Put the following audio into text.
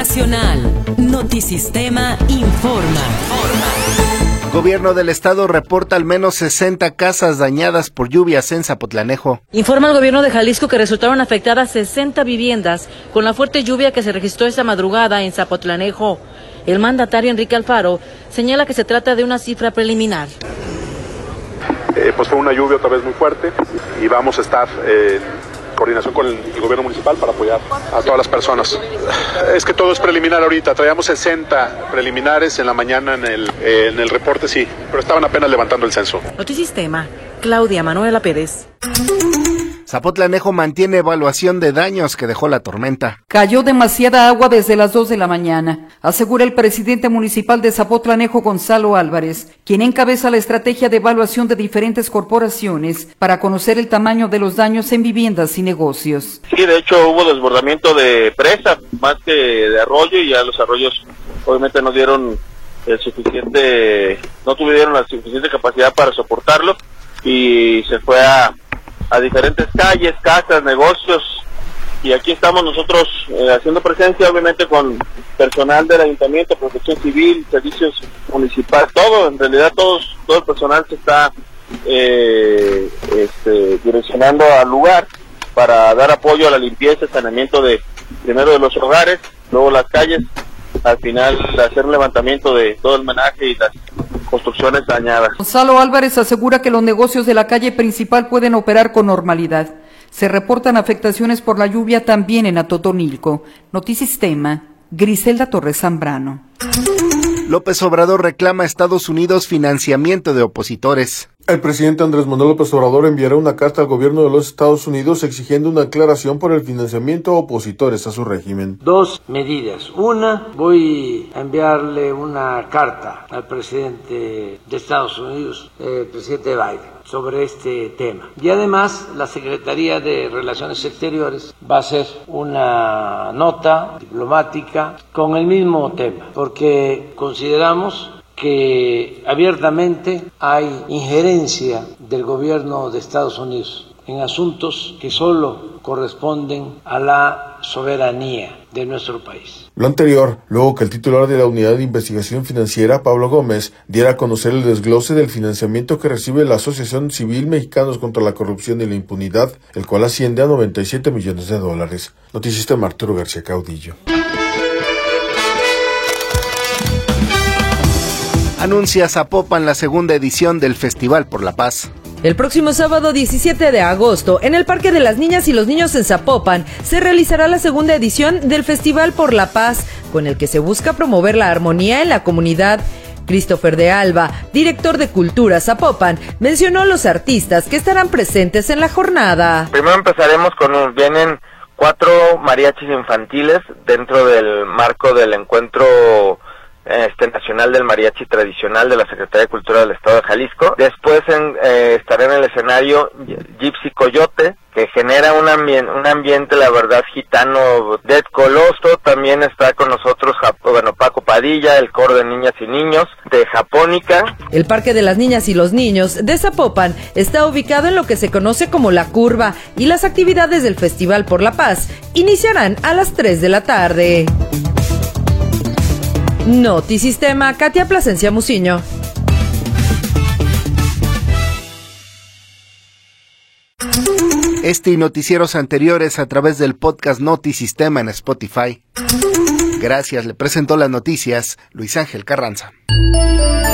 Nacional. Notisistema informa. Gobierno del estado reporta al menos 60 casas dañadas por lluvias en Zapotlanejo. Informa el gobierno de Jalisco que resultaron afectadas 60 viviendas con la fuerte lluvia que se registró esta madrugada en Zapotlanejo. El mandatario Enrique Alfaro señala que se trata de una cifra preliminar. Pues fue una lluvia otra vez muy fuerte y vamos a estar en coordinación con el gobierno municipal para apoyar a todas las personas. Es que todo es preliminar ahorita, traíamos 60 preliminares en la mañana en el reporte, sí, pero estaban apenas levantando el censo. Notisistema, Claudia Manuela Pérez. Zapotlanejo mantiene evaluación de daños que dejó la tormenta. Cayó demasiada agua desde las 2 de la mañana, asegura el presidente municipal de Zapotlanejo, Gonzalo Álvarez, quien encabeza la estrategia de evaluación de diferentes corporaciones para conocer el tamaño de los daños en viviendas y negocios. Sí, de hecho hubo desbordamiento de presa, más que de arroyo, y ya los arroyos obviamente no tuvieron la suficiente capacidad para soportarlo, y se fue a diferentes calles, casas, negocios, y aquí estamos nosotros haciendo presencia, obviamente con personal del ayuntamiento, protección civil, servicios municipales, todo, en realidad todo el personal se está direccionando al lugar para dar apoyo a la limpieza, saneamiento primero de los hogares, luego las calles, al final hacer un levantamiento de todo el menaje y las construcciones dañadas. Gonzalo Álvarez asegura que los negocios de la calle principal pueden operar con normalidad. Se reportan afectaciones por la lluvia también en Atotonilco. Notisistema, Griselda Torres Zambrano. López Obrador reclama a Estados Unidos financiamiento de opositores. El presidente Andrés Manuel López Obrador enviará una carta al gobierno de los Estados Unidos exigiendo una aclaración por el financiamiento a opositores a su régimen. 2 medidas. Una, voy a enviarle una carta al presidente de Estados Unidos, el presidente Biden, sobre este tema. Y además, la Secretaría de Relaciones Exteriores va a hacer una nota diplomática con el mismo tema, porque consideramos que abiertamente hay injerencia del gobierno de Estados Unidos en asuntos que solo corresponden a la soberanía de nuestro país. Lo anterior, luego que el titular de la Unidad de Investigación Financiera, Pablo Gómez, diera a conocer el desglose del financiamiento que recibe la Asociación Civil Mexicanos contra la Corrupción y la Impunidad, el cual asciende a $97 millones. Notisistema, Arturo García Caudillo. Anuncia Zapopan la segunda edición del Festival por la Paz. El próximo sábado 17 de agosto, en el Parque de las Niñas y los Niños en Zapopan, se realizará la segunda edición del Festival por la Paz, con el que se busca promover la armonía en la comunidad. Christopher de Alba, director de Cultura Zapopan, mencionó los artistas que estarán presentes en la jornada. Primero empezaremos vienen 4 mariachis infantiles dentro del marco del encuentro nacional del mariachi tradicional de la Secretaría de Cultura del Estado de Jalisco. Después estará en el escenario Gypsy Coyote, que genera un ambiente, la verdad, gitano. Dead Coloso también está con nosotros, Paco Padilla, el coro de niñas y niños de Japónica. El Parque de las Niñas y los Niños de Zapopan está ubicado en lo que se conoce como La Curva, y las actividades del Festival por la Paz iniciarán a las 3 de la tarde. Notisistema, Katia Plasencia Muciño. Este y noticieros anteriores a través del podcast Notisistema en Spotify. Gracias, le presentó las noticias Luis Ángel Carranza.